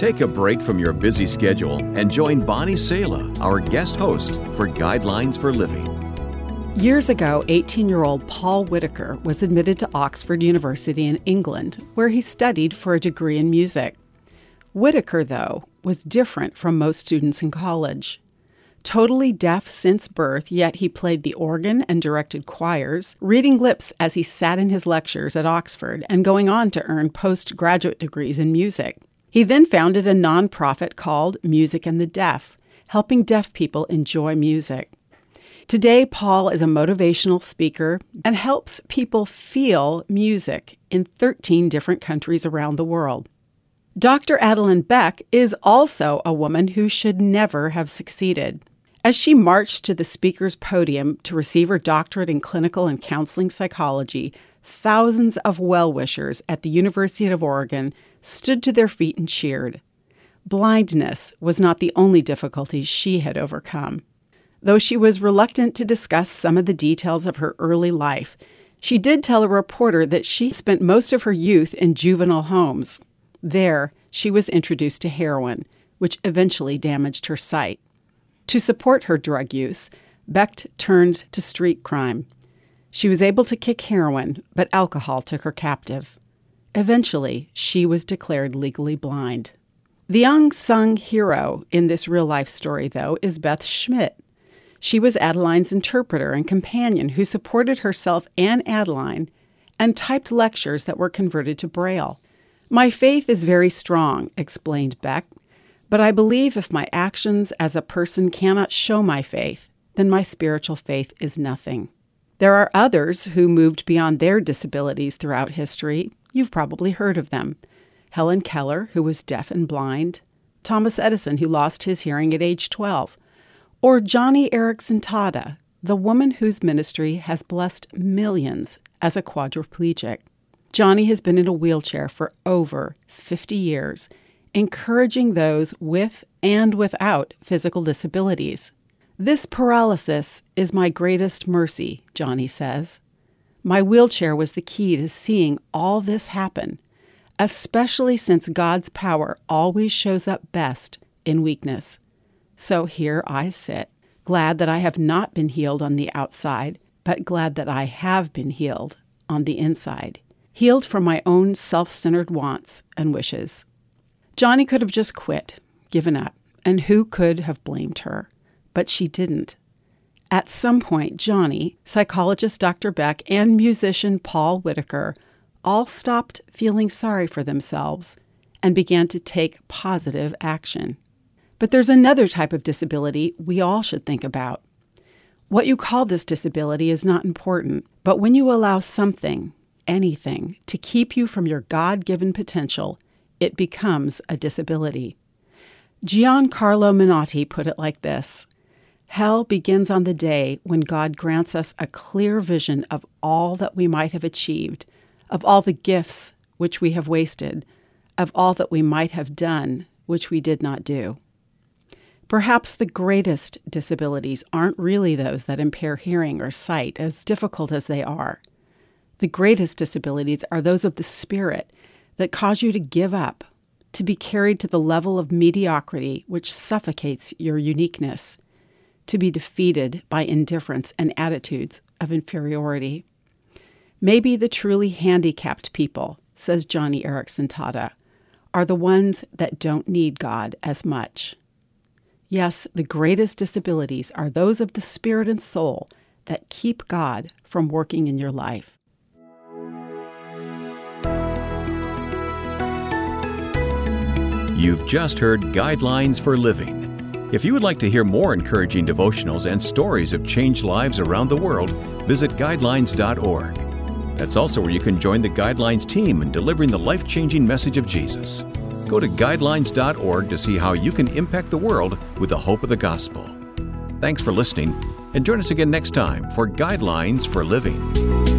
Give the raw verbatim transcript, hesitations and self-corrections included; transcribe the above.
Take a break from your busy schedule and join Bonnie Sala, our guest host, for Guidelines for Living. Years ago, eighteen-year-old Paul Whitaker was admitted to Oxford University in England, where he studied for a degree in music. Whitaker, though, was different from most students in college. Totally deaf since birth, yet he played the organ and directed choirs, reading lips as he sat in his lectures at Oxford and going on to earn postgraduate degrees in music. He then founded a nonprofit called Music and the Deaf, helping deaf people enjoy music. Today, Paul is a motivational speaker and helps people feel music in thirteen different countries around the world. Doctor Adeline Beck is also a woman who should never have succeeded. As she marched to the speaker's podium to receive her doctorate in clinical and counseling psychology, thousands of well-wishers at the University of Oregon stood to their feet and cheered. Blindness was not the only difficulty she had overcome. Though she was reluctant to discuss some of the details of her early life, she did tell a reporter that she spent most of her youth in juvenile homes. There, she was introduced to heroin, which eventually damaged her sight. To support her drug use, Beck turned to street crime. She was able to kick heroin, but alcohol took her captive. Eventually, she was declared legally blind. The unsung hero in this real-life story, though, is Beth Schmidt. She was Adeline's interpreter and companion who supported herself and Adeline and typed lectures that were converted to Braille. "My faith is very strong," explained Beck, "but I believe if my actions as a person cannot show my faith, then my spiritual faith is nothing." There are others who moved beyond their disabilities throughout history. You've probably heard of them. Helen Keller, who was deaf and blind, Thomas Edison, who lost his hearing at age twelve, or Joni Eareckson Tada, the woman whose ministry has blessed millions as a quadriplegic. Joni has been in a wheelchair for over fifty years, encouraging those with and without physical disabilities. "This paralysis is my greatest mercy," Joni says. "My wheelchair was the key to seeing all this happen, especially since God's power always shows up best in weakness. So here I sit, glad that I have not been healed on the outside, but glad that I have been healed on the inside. Healed from my own self-centered wants and wishes." Joni could have just quit, given up, and who could have blamed her? But she didn't. At some point, Joni, psychologist Doctor Beck, and musician Paul Whitaker all stopped feeling sorry for themselves and began to take positive action. But there's another type of disability we all should think about. What you call this disability is not important, but when you allow something, anything, to keep you from your God-given potential, it becomes a disability. Giancarlo Menotti put it like this: "Hell begins on the day when God grants us a clear vision of all that we might have achieved, of all the gifts which we have wasted, of all that we might have done which we did not do." Perhaps the greatest disabilities aren't really those that impair hearing or sight, as difficult as they are. The greatest disabilities are those of the spirit that cause you to give up, to be carried to the level of mediocrity which suffocates your uniqueness, to be defeated by indifference and attitudes of inferiority. Maybe the truly handicapped people, says Joni Eareckson Tada, are the ones that don't need God as much. Yes, the greatest disabilities are those of the spirit and soul that keep God from working in your life. You've just heard Guidelines for Living. If you would like to hear more encouraging devotionals and stories of changed lives around the world, visit guidelines dot org. That's also where you can join the Guidelines team in delivering the life-changing message of Jesus. Go to guidelines dot org to see how you can impact the world with the hope of the gospel. Thanks for listening, and join us again next time for Guidelines for Living.